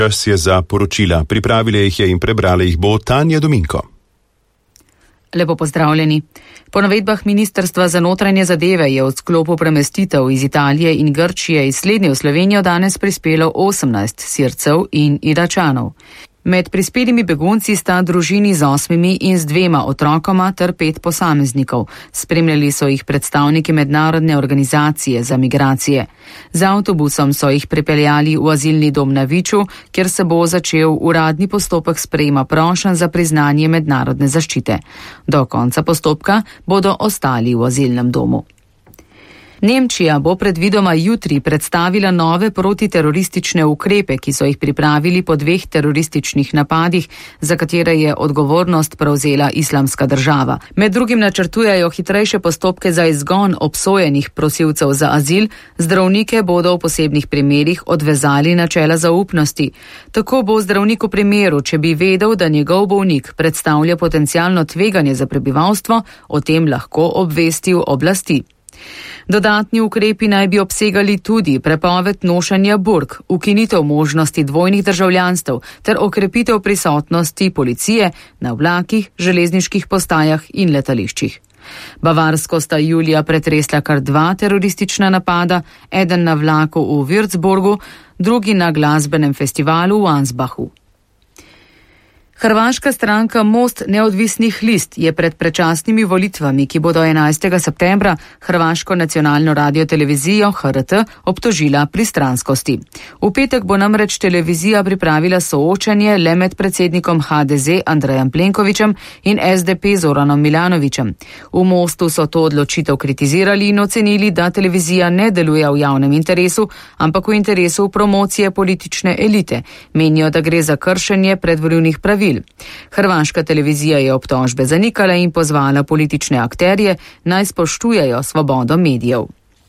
Čas je za poročila. Pripravila jih je in prebrala jih bo Tanja Dominko. Lepo pozdravljeni. Po navedbah Ministrstva za notranje zadeve je od sklopu premestitev iz Italije in Grčije iz slednje v Slovenijo danes prispelo 18 Sircev in Iračanov. Med prispelimi begunci sta družini z 8 in z 2 otrokoma ter 5 posameznikov. Spremljali so jih predstavniki Mednarodne organizacije za migracije. Z avtobusom so jih pripeljali v azilni dom na Viču, kjer se bo začel uradni postopek sprejema prošenj za priznanje mednarodne zaščite. Do konca postopka bodo ostali v azilnem domu. Nemčija bo predvidoma jutri predstavila nove protiteroristične ukrepe, ki so jih pripravili po 2 terorističnih napadih, za katere je odgovornost prevzela Islamska država. Med drugim načrtujejo hitrejše postopke za izgon obsojenih prosilcev za azil, zdravnike bodo v posebnih primerih odvezali načela zaupnosti. Tako bo zdravnik v primeru, če bi vedel, da njegov bolnik predstavlja potencialno tveganje za prebivalstvo, o tem lahko obvestil oblasti. Dodatni ukrepi naj bi obsegali tudi prepoved nošenja burk, ukinitev možnosti dvojnih državljanstev ter okrepitev prisotnosti policije na vlakih, železniških postajah in letališčih. Bavarsko sta julija pretresla kar 2 teroristična napada, eden na vlaku v Würzburgu, drugi na glasbenem festivalu v Ansbachu. Hrvaška stranka Most neodvisnih list je pred predčasnimi volitvami, ki bodo 11. septembra, Hrvaško nacionalno radiotelevizijo HRT obtožila pristranskosti. V petek bo namreč televizija pripravila soočanje le med predsednikom HDZ Andrejem Plenkovićem in SDP Zoranom Milanovićem. V Mostu so to odločitev kritizirali in ocenili, da televizija ne deluje v javnem interesu, ampak v interesu promocije politične elite. Menijo, da gre za kršenje predvolilnih pravil. Hrvaška televizija je obtožbe zanikala in pozvala politične akterje, naj spoštujejo svobodo medijev.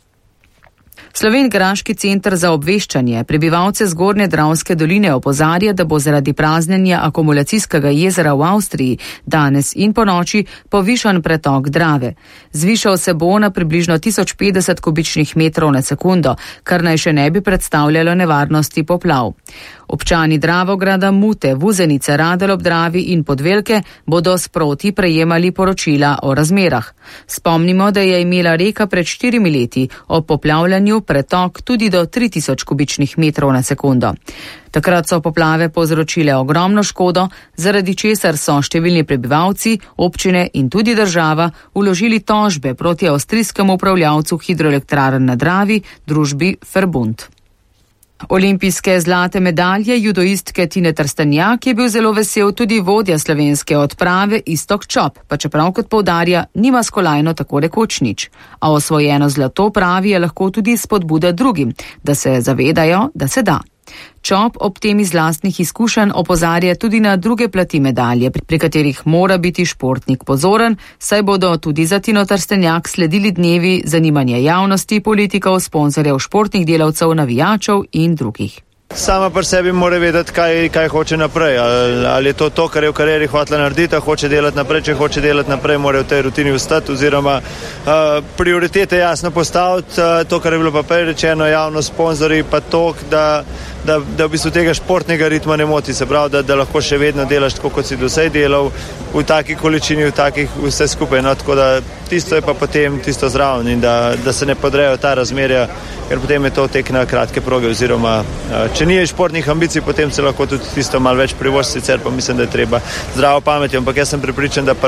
Slovenjgraški center za obveščanje prebivalce Zgornje Dravske doline opozarja, da bo zaradi praznjenja akumulacijskega jezera v Avstriji danes in ponoči povišan pretok Drave. Zvišal se bo na približno 1050 kubičnih metrov na sekundo, kar naj še ne bi predstavljalo nevarnosti poplav. Občani Dravograda, Mute, Vuzenice, Radelj ob Dravi in Podvelke bodo sproti prejemali poročila o razmerah. Spomnimo, da je imela reka pred 4 leti ob poplavljanju pretok tudi do 3000 kubičnih metrov na sekundo. Takrat so poplave povzročile ogromno škodo, zaradi česar so številni prebivalci, občine in tudi država vložili tožbe proti avstrijskemu upravljavcu hidroelektrarn na Dravi, družbi Verbund. Olimpijske zlate medalje judoistke Tine Trstenjak je bil zelo vesel tudi vodja slovenske odprave Iztok Čop, pa čeprav kot poudarja, nima s kolajno tako rekoč nič. A osvojeno zlato pravi je lahko tudi spodbuda drugim, da se zavedajo, da se da. Čop ob tem iz lastnih izkušenj opozarja tudi na druge plati medalje, pri katerih mora biti športnik pozoren, saj bodo tudi za Tino Trstenjak sledili dnevi zanimanja javnosti, politikov, sponzorjev, športnih delavcev, navijačev in drugih. Sama pri sebi mora vedeti, kaj hoče naprej. Ali je to, kar je v karieri hotela narediti, hoče delati naprej, če hoče delati naprej, mora v tej rutini ostati, oziroma prioritete jasno postaviti, to, kar je bilo pa prej rečeno, javno sponzorji, pa to, da v bistvu tega športnega ritma ne moti, se pravi, da lahko še vedno delaš tako, kot si dosej delal, v taki količini, v takih vse skupaj, no, tako da tisto je pa potem tisto zraven in da se ne podrejo ta razmerja, ker potem je to tek na kratke proge, oziroma če ni športnih ambicij, potem se lahko tudi tisto malo več privošči, sicer pa mislim, da je treba zdravo pametjo, ampak jaz sem prepričan, da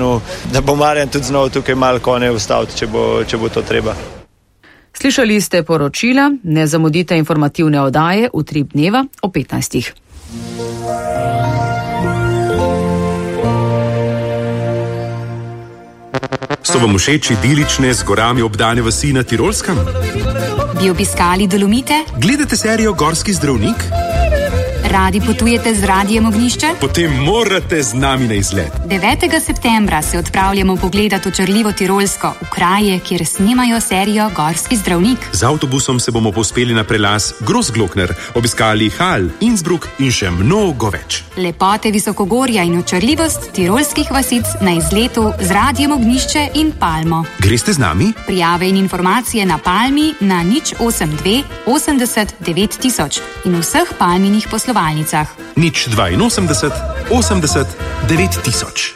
bo Marjan tudi znal tukaj malo konje ustaviti, če bo to treba. Slišali ste poročila, ne zamudite informativne oddaje v 3 dneva o 15. So vam všeč idilične z gorami obdane vasi na Tirolskem? Bi obiskali Dolomite? Gledate serijo Gorski zdravnik? Radi potujete z Radijem Ognjišče? Potem morate z nami na izlet. 9. septembra se odpravljamo pogledat očarljivo Tirolsko, v kraje, kjer snemajo serijo Gorski zdravnik. Z avtobusom se bomo povzpeli na prelaz Großglockner, obiskali Hall, Innsbruck in še mnogo več. Lepote visokogorja in očarljivost tirolskih vasic na izletu z Radijem Ognjišče in Palmo. Greste z nami? Prijave in informacije na Palmi na 082 80 9000 in vseh palminih poslovanjih. zavarovalnicah. 082 80 9000.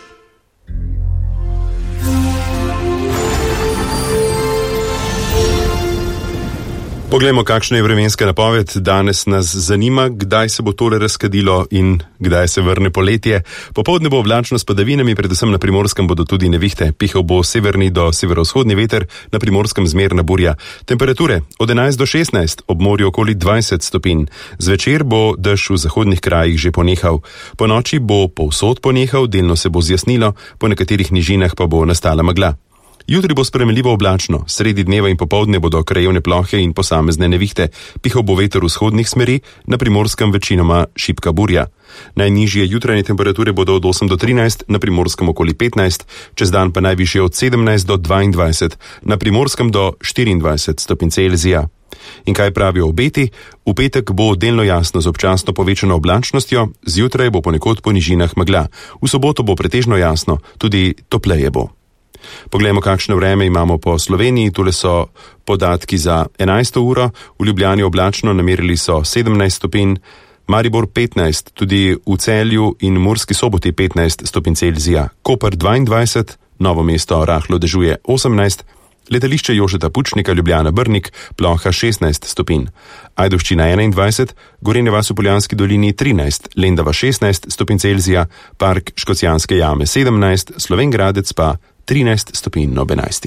Poglejmo, kakšna je vremenska napoved. Danes nas zanima, kdaj se bo tole razkadilo in kdaj se vrne poletje. Popoldne bo oblačno s padavinami, predvsem na Primorskem bodo tudi nevihte. Pihal bo severni do severovzhodni veter, na Primorskem zmerna burja. Temperature od 11 do 16, ob morju okoli 20 stopinj. Zvečer bo dež v zahodnih krajih že ponehal. Po noči bo povsod ponehal, delno se bo zjasnilo, po nekaterih nižinah pa bo nastala megla. Jutri bo spremenljivo oblačno, sredi dneva in popoldne bodo krajevne plohe in posamezne nevihte. Pihal bo veter vzhodnih smeri, na Primorskem večinoma šibka burja. Najnižje jutranje temperature bodo od 8 do 13, na Primorskem okoli 15, čez dan pa najvišje od 17 do 22, na Primorskem do 24 stopinj Celzija. In kaj pravijo obeti? V petek bo delno jasno z občasno povečano oblačnostjo, zjutraj bo ponekod po nižinah megla. V soboto bo pretežno jasno, tudi topleje bo. Poglejmo, kakšno vreme imamo po Sloveniji. Tule so podatki za 11. uro. V Ljubljani oblačno, namerili so 17 stopinj, Maribor 15, tudi v Celju in Murski Soboti 15 stopinj Celzija, Koper 22, Novo mesto rahlo dežuje 18, letališče Jožeta Pučnika Ljubljana Brnik ploha 16 stopinj, Ajdovščina 21, Gorenja vas v Poljanski dolini 13, Lendava 16 stopinj Celzija, Park Škocjanske jame 17, Slovenj Gradec pa 13 stopinj ob 11.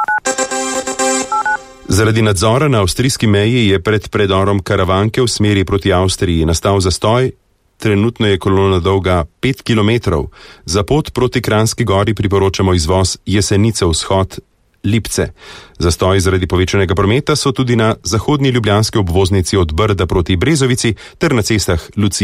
Zaradi nadzora na avstrijski meji je pred predorom Karavanke v smeri proti Avstriji nastal zastoj. Trenutno je kolona dolga 5 km. Za pot proti Kranjski gori priporočamo izvoz Jesenice vzhod Lipce. Zastoji zaradi povečanega prometa so tudi na zahodni ljubljanski obvoznici od Brda proti Brezovici ter na cestah Lucije.